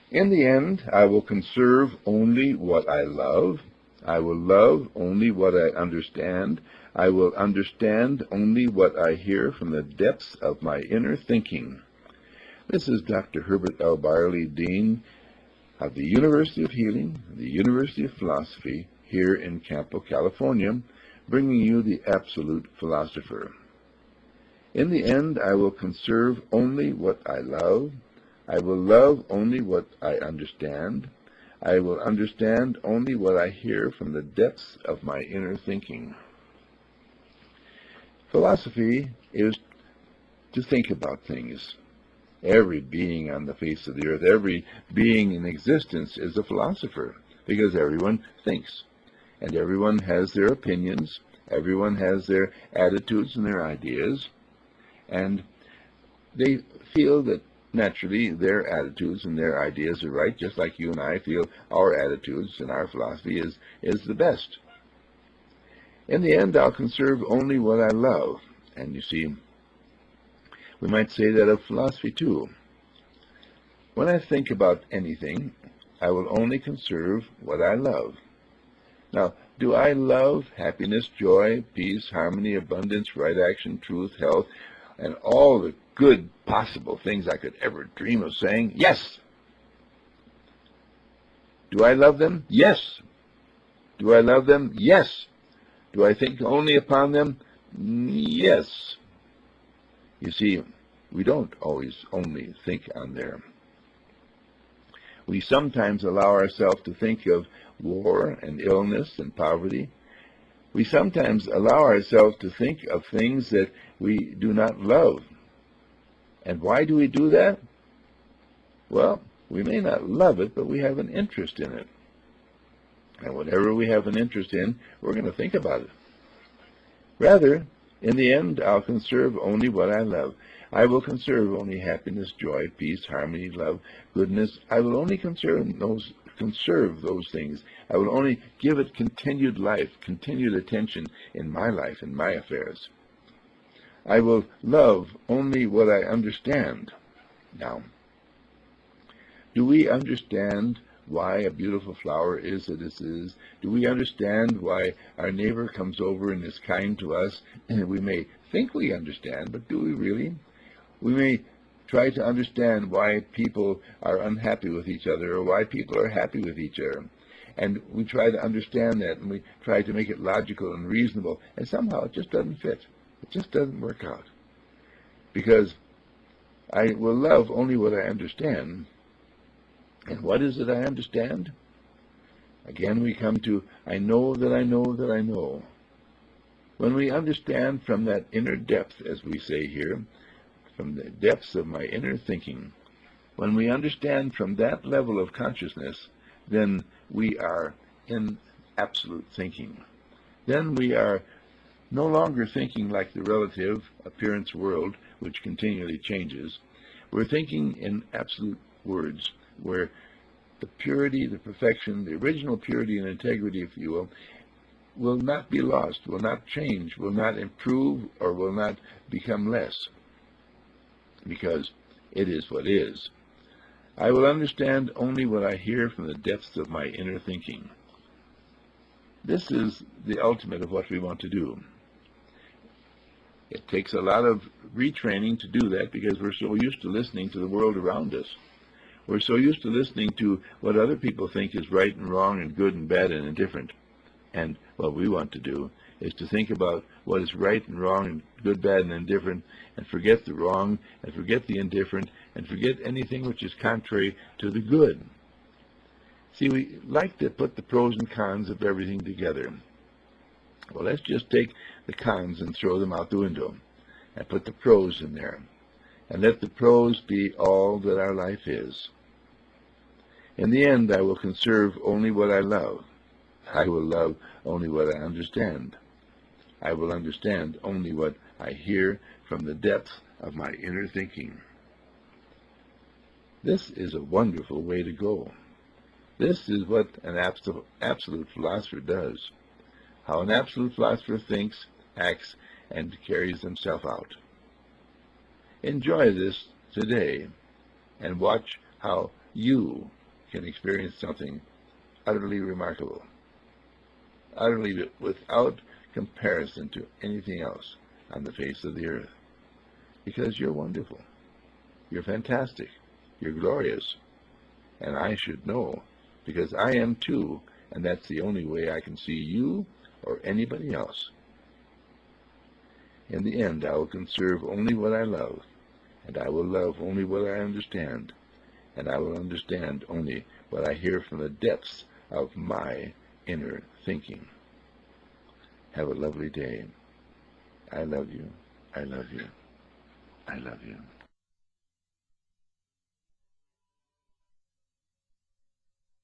In the end, I will conserve only what I love. I will love only what I understand. I will understand only what I hear from the depths of my inner thinking. This is Dr. Herbert L. Byerly, Dean of the University of Healing, the University of Philosophy, here in Campo, California, bringing you the Absolute Philosopher. In the end, I will conserve only what I love. I will love only what I understand. I will understand only what I hear from the depths of my inner thinking. Philosophy is to think about things. Every being on the face of the earth, every being in existence is a philosopher, because everyone thinks, and everyone has their opinions, everyone has their attitudes and their ideas, and they feel that naturally their attitudes and their ideas are right, just like you and I feel our attitudes and our philosophy is the best. In the end, I'll conserve only what I love. And you see, we might say that of philosophy too. When I think about anything, I will only conserve what I love. Now, do I love happiness, joy, peace, harmony, abundance, right action, truth, health, and all the good possible things I could ever dream of saying? Yes. Do I love them? Yes. Do I love them? Yes. Do I think only upon them? Yes. You see, we don't always only think on them. We sometimes allow ourselves to think of war and illness and poverty. We sometimes allow ourselves to think of things that we do not love. And why do we do that? Well, we may not love it, but we have an interest in it. And whatever we have an interest in, we're going to think about it. Rather, in the end, I'll conserve only what I love. I will conserve only happiness, joy, peace, harmony, love, goodness. I will only conserve those things. I will only give it continued life, continued attention in my life, in my affairs. I will love only what I understand. Now, do we understand why a beautiful flower is as it is? Do we understand why our neighbor comes over and is kind to us? And we may think we understand, but do we really? We may try to understand why people are unhappy with each other or why people are happy with each other. And we try to understand that, and we try to make it logical and reasonable, and somehow it just doesn't fit. It just doesn't work out. Because I will love only what I understand. And what is it I understand? Again, we come to, I know that I know that I know. When we understand from that inner depth, as we say here, from the depths of my inner thinking, when we understand from that level of consciousness, then we are in absolute thinking. Then we are no longer thinking like the relative appearance world, which continually changes. We're thinking in absolute words, where the purity, the perfection, the original purity and integrity, if you will not be lost, will not change, will not improve, or will not become less, because it is what is. I will understand only what I hear from the depths of my inner thinking. This is the ultimate of what we want to do. It takes a lot of retraining to do that, because we're so used to listening to the world around us. We're so used to listening to what other people think is right and wrong and good and bad and indifferent. And what we want to do is to think about what is right and wrong and good, bad, and indifferent, and forget the wrong, and forget the indifferent, and forget anything which is contrary to the good. See, we like to put the pros and cons of everything together. Well, let's just take the cons and throw them out the window, and put the pros in there, and let the pros be all that our life is. In the end, I will conserve only what I love. I will love only what I understand. I will understand only what I hear from the depth of my inner thinking. This is a wonderful way to go. This is what an absolute philosopher does. How an absolute philosopher thinks, acts, and carries himself out. Enjoy this today, and watch how you can experience something utterly remarkable, utterly without comparison to anything else on the face of the earth. Because you're wonderful. You're fantastic. You're glorious. And I should know, because I am too, and that's the only way I can see you or anybody else. In the end, I will conserve only what I love, and I will love only what I understand, and I will understand only what I hear from the depths of my inner thinking. Have a lovely day. I love you. I love you. I love you.